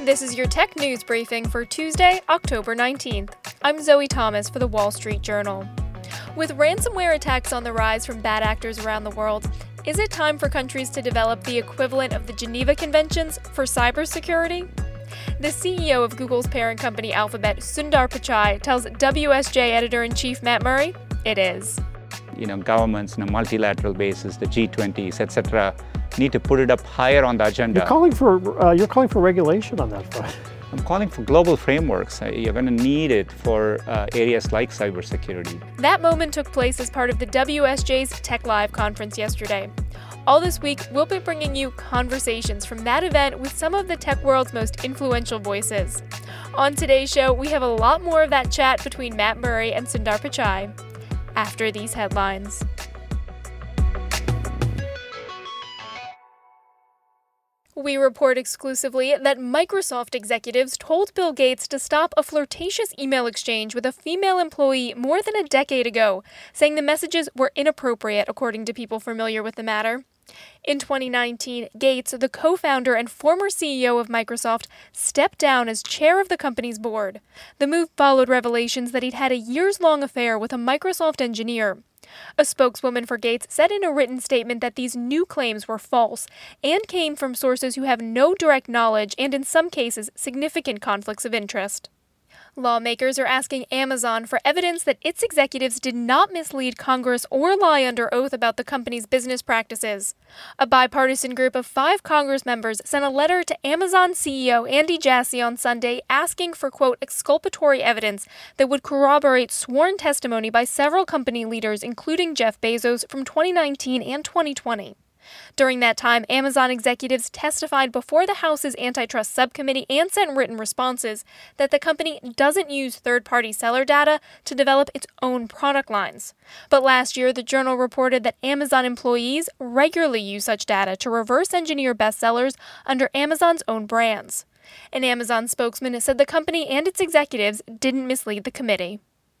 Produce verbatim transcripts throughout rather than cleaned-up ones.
This is your tech news briefing for Tuesday, October nineteenth. I'm Zoe Thomas for The Wall Street Journal. With ransomware attacks on the rise from bad actors around the world, is it time for countries to develop the equivalent of the Geneva Conventions for cybersecurity? The C E O of Google's parent company Alphabet, Sundar Pichai, tells W S J editor-in-chief Matt Murray, it is. You know, governments on a multilateral basis, the G twenties, et cetera, need to put it up higher on the agenda. You're calling for uh, you're calling for regulation on that front. I'm calling for global frameworks. Uh, you're going to need it for uh, areas like cybersecurity. That moment took place as part of the W S J's Tech Live conference yesterday. All this week, we'll be bringing you conversations from that event with some of the tech world's most influential voices. On today's show, we have a lot more of that chat between Matt Murray and Sundar Pichai. After these headlines. We report exclusively that Microsoft executives told Bill Gates to stop a flirtatious email exchange with a female employee more than a decade ago, saying the messages were inappropriate, according to people familiar with the matter. In twenty nineteen, Gates, the co-founder and former C E O of Microsoft, stepped down as chair of the company's board. The move followed revelations that he'd had a years-long affair with a Microsoft engineer. A spokeswoman for Gates said in a written statement that these new claims were false and came from sources who have no direct knowledge and, in some cases, significant conflicts of interest. Lawmakers are asking Amazon for evidence that its executives did not mislead Congress or lie under oath about the company's business practices. A bipartisan group of five Congress members sent a letter to Amazon C E O Andy Jassy on Sunday asking for, quote, exculpatory evidence that would corroborate sworn testimony by several company leaders, including Jeff Bezos, from twenty nineteen and twenty twenty. During that time, Amazon executives testified before the House's antitrust subcommittee and sent written responses that the company doesn't use third-party seller data to develop its own product lines. But last year, the Journal reported that Amazon employees regularly use such data to reverse engineer bestsellers under Amazon's own brands. An Amazon spokesman said the company and its executives didn't mislead the committee.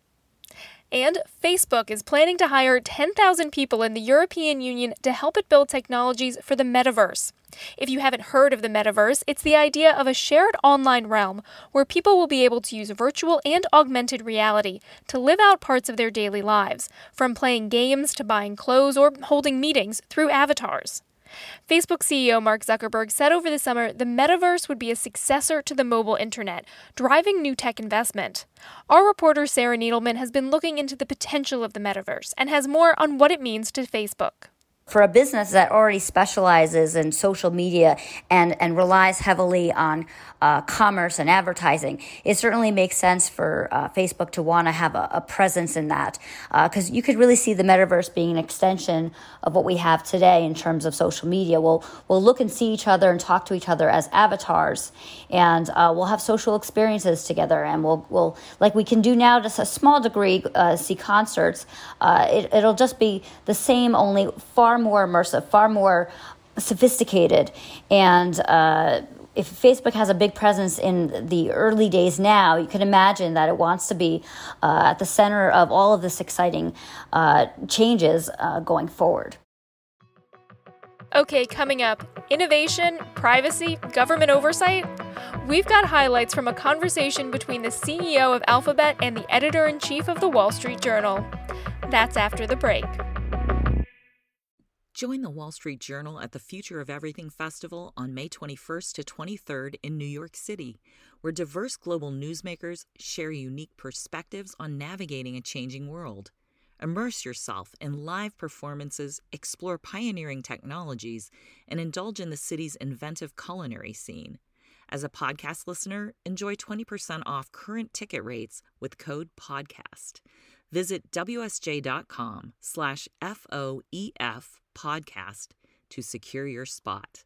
And Facebook is planning to hire ten thousand people in the European Union to help it build technologies for the metaverse. If you haven't heard of the metaverse, it's the idea of a shared online realm where people will be able to use virtual and augmented reality to live out parts of their daily lives, from playing games to buying clothes or holding meetings through avatars. Facebook C E O Mark Zuckerberg said over the summer the metaverse would be a successor to the mobile internet, driving new tech investment. Our reporter Sarah Needleman has been looking into the potential of the metaverse and has more on what it means to Facebook. For a business that already specializes in social media and, and relies heavily on uh, commerce and advertising, it certainly makes sense for uh, Facebook to want to have a, a presence in that. Because uh, you could really see the metaverse being an extension of what we have today in terms of social media. We'll, we'll look and see each other and talk to each other as avatars. And uh, we'll have social experiences together. And we'll, we'll like we can do now to a small degree, uh, see concerts. Uh, it, it'll just be the same, only far more immersive, far more sophisticated. And uh, if Facebook has a big presence in the early days now, you can imagine that it wants to be uh, at the center of all of this exciting uh, changes uh, going forward. Okay, coming up, innovation, privacy, government oversight? We've got highlights from a conversation between the C E O of Alphabet and the editor-in-chief of The Wall Street Journal. That's after the break. Join the Wall Street Journal at the Future of Everything Festival on May twenty-first to twenty-third in New York City, where diverse global newsmakers share unique perspectives on navigating a changing world. Immerse yourself in live performances, explore pioneering technologies, and indulge in the city's inventive culinary scene. As a podcast listener, enjoy twenty percent off current ticket rates with code PODCAST. Visit wsj.com slash FOEF podcast to secure your spot.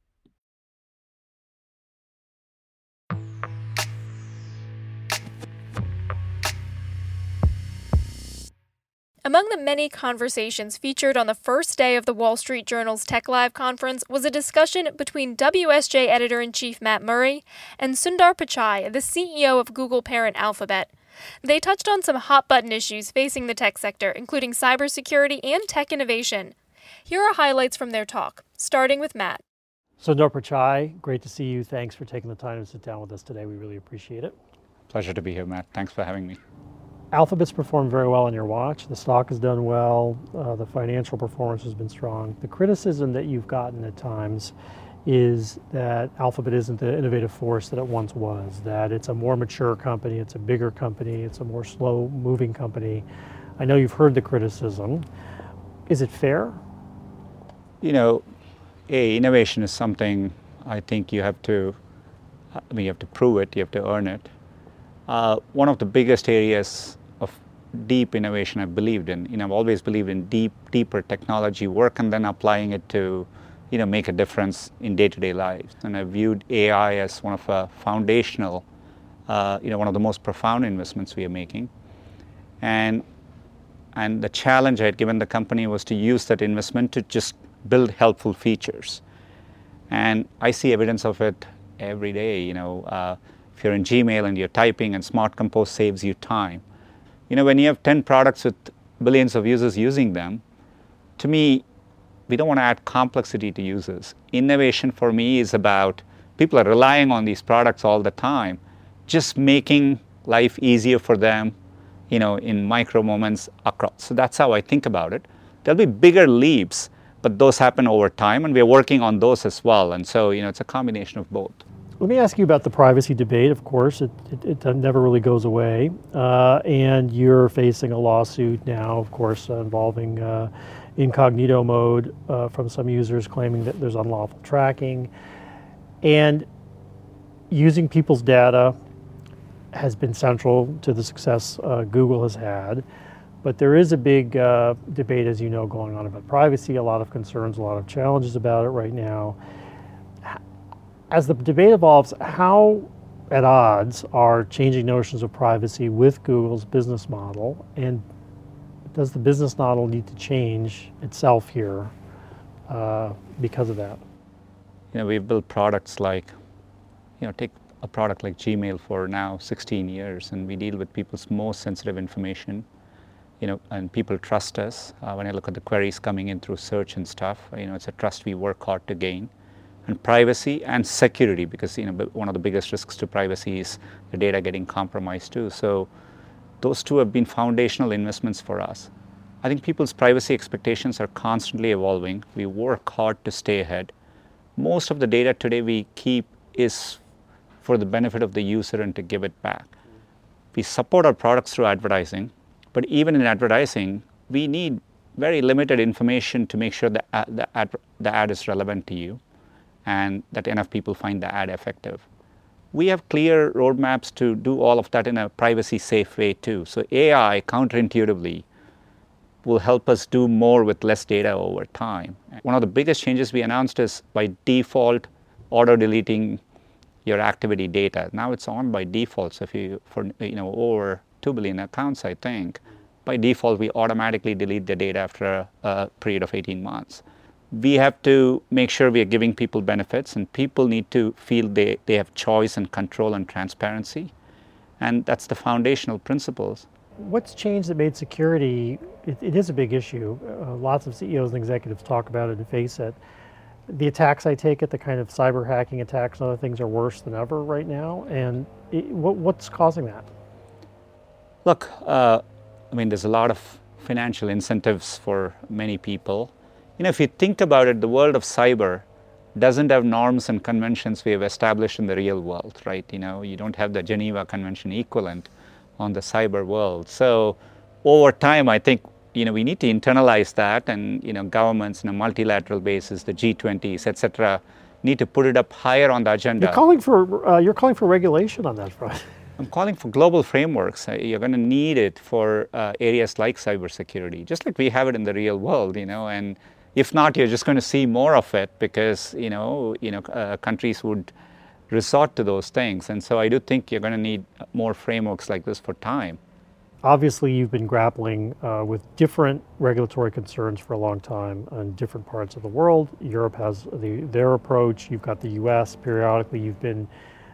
Among the many conversations featured on the first day of the Wall Street Journal's Tech Live conference was a discussion between W S J editor-in-chief Matt Murray and Sundar Pichai, the C E O of Google parent Alphabet. They touched on some hot-button issues facing the tech sector, including cybersecurity and tech innovation. Here are highlights from their talk, starting with Matt. Sundar Pichai, great to see you. Thanks for taking the time to sit down with us today. We really appreciate it. Pleasure to be here, Matt. Thanks for having me. Alphabet's performed very well on your watch. The stock has done well. Uh, the financial performance has been strong. The criticism that you've gotten at times is that Alphabet isn't the innovative force that it once was, that it's a more mature company, it's a bigger company, it's a more slow-moving company. I know you've heard the criticism. Is it fair? You know, A, innovation is something I think you have to, I mean, you have to prove it, you have to earn it. Uh, one of the biggest areas of deep innovation I've believed in, you know, I've always believed in deep, deeper technology work and then applying it to, you know, make a difference in day-to-day lives. And I viewed A I as one of a foundational, uh, you know, one of the most profound investments we are making. And, and the challenge I had given the company was to use that investment to just build helpful features. And I see evidence of it every day, you know, uh, if you're in Gmail and you're typing and Smart Compose saves you time. You know, when you have ten products with billions of users using them, to me, we don't want to add complexity to users. Innovation for me is about people are relying on these products all the time, just making life easier for them, you know, in micro moments across. So that's how I think about it. There'll be bigger leaps, but those happen over time, and we're working on those as well. And so, you know, it's a combination of both. Let me ask you about the privacy debate. Of course, it, it, it never really goes away. Uh, and you're facing a lawsuit now, of course, uh, involving uh, incognito mode uh, from some users claiming that there's unlawful tracking. And using people's data has been central to the success uh, Google has had. But there is a big uh, debate, as you know, going on about privacy, a lot of concerns, a lot of challenges about it right now. As the debate evolves, how at odds are changing notions of privacy with Google's business model? And does the business model need to change itself here uh, because of that? You know, we've built products like, you know, take a product like Gmail for now sixteen years, and we deal with people's most sensitive information. You know, and people trust us. Uh, when I look at the queries coming in through search and stuff, you know, it's a trust we work hard to gain. And privacy and security, because, you know, one of the biggest risks to privacy is the data getting compromised too. So those two have been foundational investments for us. I think people's privacy expectations are constantly evolving. We work hard to stay ahead. Most of the data today we keep is for the benefit of the user and to give it back. We support our products through advertising. But even in advertising, we need very limited information to make sure that the ad, the ad is relevant to you and that enough people find the ad effective. We have clear roadmaps to do all of that in a privacy-safe way too. So A I, counterintuitively, will help us do more with less data over time. One of the biggest changes we announced is by default auto-deleting your activity data. Now it's on by default. So if you, for you know, over two billion accounts, I think, by default, we automatically delete the data after a, a period of eighteen months. We have to make sure we are giving people benefits, and people need to feel they, they have choice and control and transparency. And that's the foundational principles. What's changed that made security, it, it is a big issue. Uh, lots of C E Os and executives talk about it and face it. The attacks, I take it, the kind of cyber hacking attacks and other things are worse than ever right now. And it, what, what's causing that? Look, uh, I mean, there's a lot of financial incentives for many people. You know, if you think about it, the world of cyber doesn't have norms and conventions we have established in the real world, right? You know, you don't have the Geneva Convention equivalent on the cyber world. So over time, I think, you know, we need to internalize that, and, you know, governments on a multilateral basis, the G twenties, et cetera, need to put it up higher on the agenda. You're calling for, uh, you're calling for regulation on that front. I'm calling for global frameworks. Uh, you're going to need it for uh, areas like cybersecurity, just like we have it in the real world, you know. And if not, you're just going to see more of it because, you know, you know, uh, countries would resort to those things. And so I do think you're going to need more frameworks like this for time. Obviously, you've been grappling uh, with different regulatory concerns for a long time in different parts of the world. Europe has the, their approach. You've got the U S. Periodically, you've been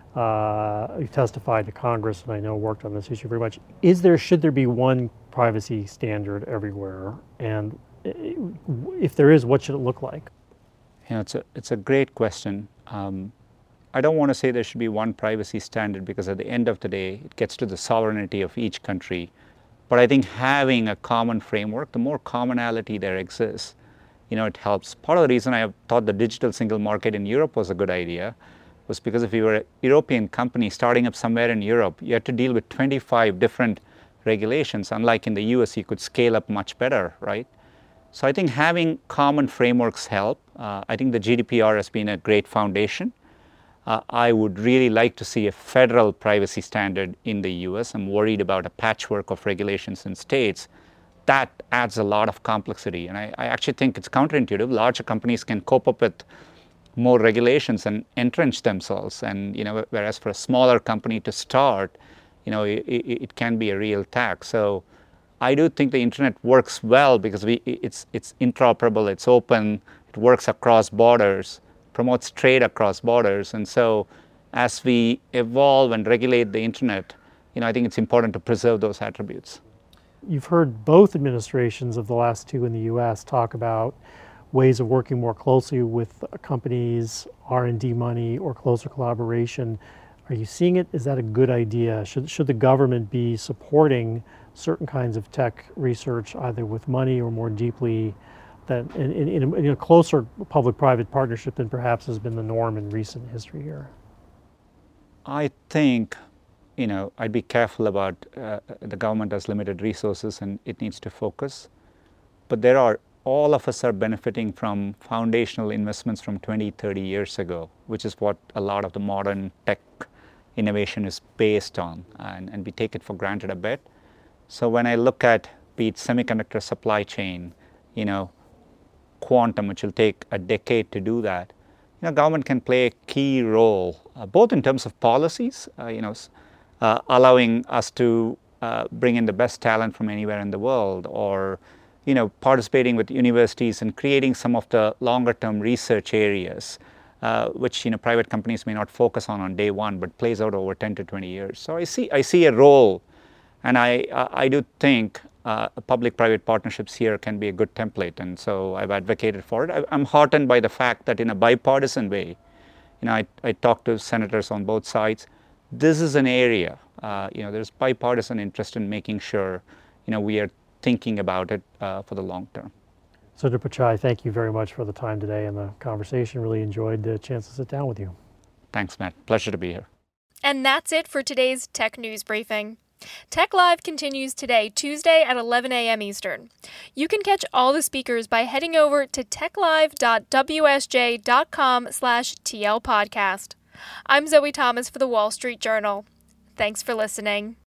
uh, you've testified to Congress, and I know worked on this issue very much. Is there, should there be one privacy standard everywhere? And if there is, what should it look like? You know, it's a, it's a great question. Um, I don't want to say there should be one privacy standard because at the end of the day, it gets to the sovereignty of each country. But I think having a common framework, the more commonality there exists, you know, it helps. Part of the reason I thought the digital single market in Europe was a good idea was because if you were a European company starting up somewhere in Europe, you had to deal with twenty-five different regulations. Unlike in the U S, you could scale up much better, right? So I think having common frameworks help. Uh, I think the G D P R has been a great foundation. Uh, I would really like to see a federal privacy standard in the U S. I'm worried about a patchwork of regulations in states. That adds a lot of complexity. And I, I actually think it's counterintuitive. Larger companies can cope up with more regulations and entrench themselves. And, you know, whereas for a smaller company to start, you know, it, it, it can be a real tax. So I do think the internet works well because we, it's, it's interoperable, it's open, it works across borders, promotes trade across borders. And so as we evolve and regulate the internet, you know, I think it's important to preserve those attributes. You've heard both administrations of the last two in the U S talk about ways of working more closely with companies, R and D money, or closer collaboration. Are you seeing it? Is that a good idea? Should, should the government be supporting certain kinds of tech research, either with money or more deeply, that in, in, in, a, in a closer public-private partnership than perhaps has been the norm in recent history here? I think, you know, I'd be careful about uh, the government has limited resources and it needs to focus. But there are, all of us are benefiting from foundational investments from twenty, thirty years ago, which is what a lot of the modern tech innovation is based on, and, and we take it for granted a bit. So when I look at, be it semiconductor supply chain, you know, quantum, which will take a decade to do that, you know, government can play a key role, uh, both in terms of policies, uh, you know, uh, allowing us to uh, bring in the best talent from anywhere in the world, or, you know, participating with universities and creating some of the longer-term research areas, uh, which, you know, private companies may not focus on on day one, but plays out over ten to twenty years. So I see, I see a role, and I, I do think uh, public-private partnerships here can be a good template, and so I've advocated for it. I, I'm heartened by the fact that in a bipartisan way, you know, I, I talked to senators on both sides. This is an area, uh, you know, there's bipartisan interest in making sure, you know, we are thinking about it uh, for the long term. Sundar Pichai, thank you very much for the time today and the conversation. Really enjoyed the chance to sit down with you. Thanks, Matt. Pleasure to be here. And that's it for today's Tech News Briefing. Tech Live continues today, Tuesday at eleven a.m. Eastern. You can catch all the speakers by heading over to techlive.wsj.com slash TL podcast. I'm Zoe Thomas for the Wall Street Journal. Thanks for listening.